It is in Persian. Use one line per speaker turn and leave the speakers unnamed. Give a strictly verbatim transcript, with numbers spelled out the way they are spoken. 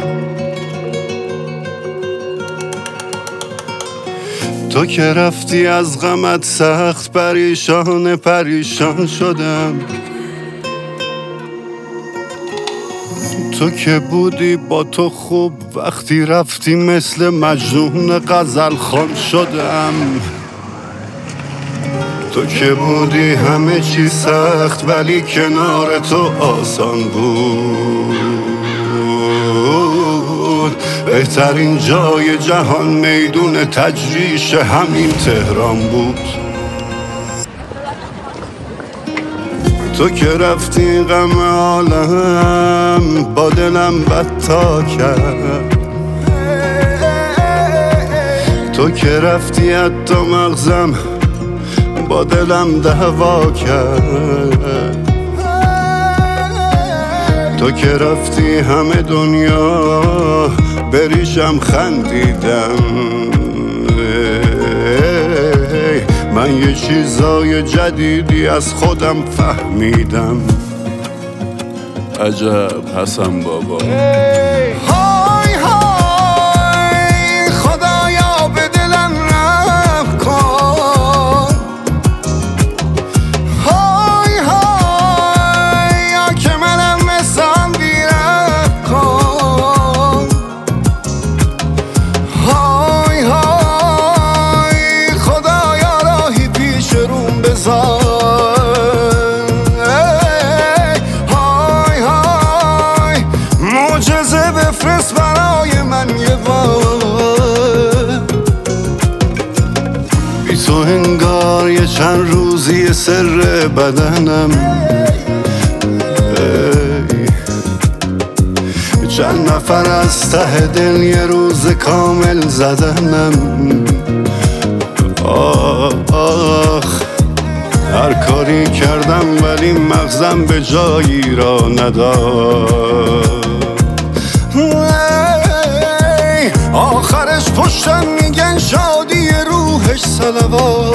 تو که رفتی از غمت سخت پریشان پریشان شدم. تو که بودی با تو خوب، وقتی رفتی مثل مجنون غزل خوان شدم. تو که بودی همه چی سخت، ولی کنار تو آسان بود. بهترین جای جهان میدون تجریش همین تهران بود. تو که رفتی غم عالم با دلم بدتا کرد. تو که رفتی حتی مغزم با دلم دعوا کرد. تو که رفتی همه دنیا بریشم خندیدم. من یه چیزای جدیدی از خودم فهمیدم. عجب حسن بابا.
های های خدایا به دلم رحم کن. های های یا که منم مثل بیرم کن. های های خدایا راهی پیش روم بذار. معجزه بفرست برای من یه بار.
بی تو انگار یه چند روزی سر بدنم. چند نفر از ته دل یه روز کامل زدنم. آخ آخ هر کاری کردم ولی مغزم به جایی را نداد.
آخرش پشتم میگن شادی روحش صلوات.